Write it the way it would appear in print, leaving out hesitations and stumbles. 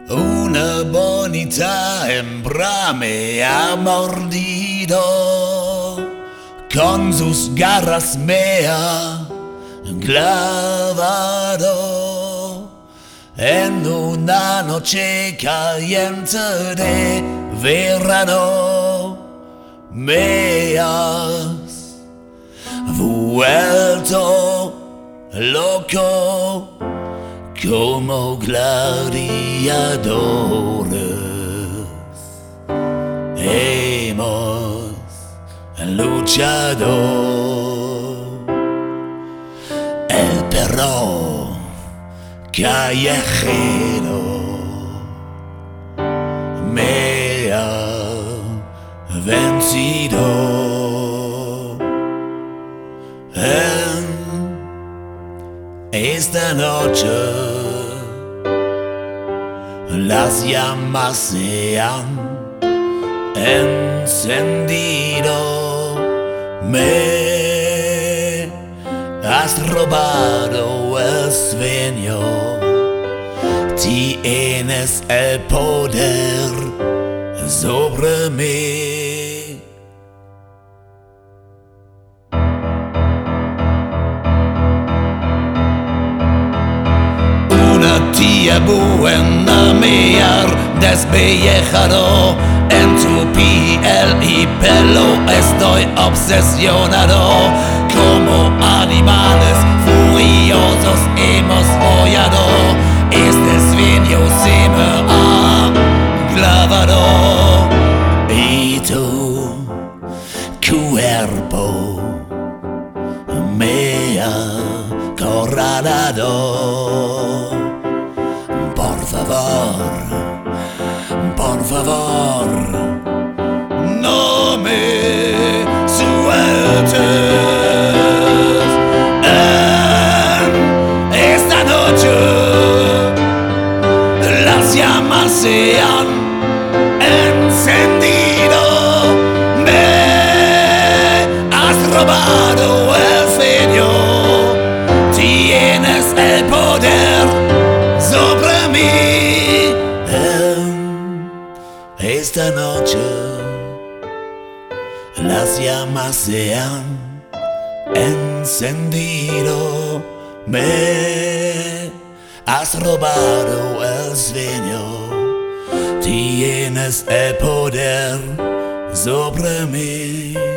Una bonita hembra me ha mordido, con sus garras me ha clavado en una noche caliente de verano. Me has vuelto loco como gladiadores. Hemos luchado. El perro callejero me ha vencido. En esta noche las llamas se han encendido. Me has robado el sueño. Tienes el poder sobre mí. Una tía buena me ha despellejado. En tu piel y pelo estoy obsesionado. Como animales furiosos hemos follado. Este sueño se me ha clavado. Y tu cuerpo me ha acorralado. Por favor, no me sueltes. En esta noche las llamas se han encendido. Me has robado el sueño. Tienes el poder sobre mí. Esta noche las llamas se han encendido. Me has robado el sueño. Tienes el poder sobre mí.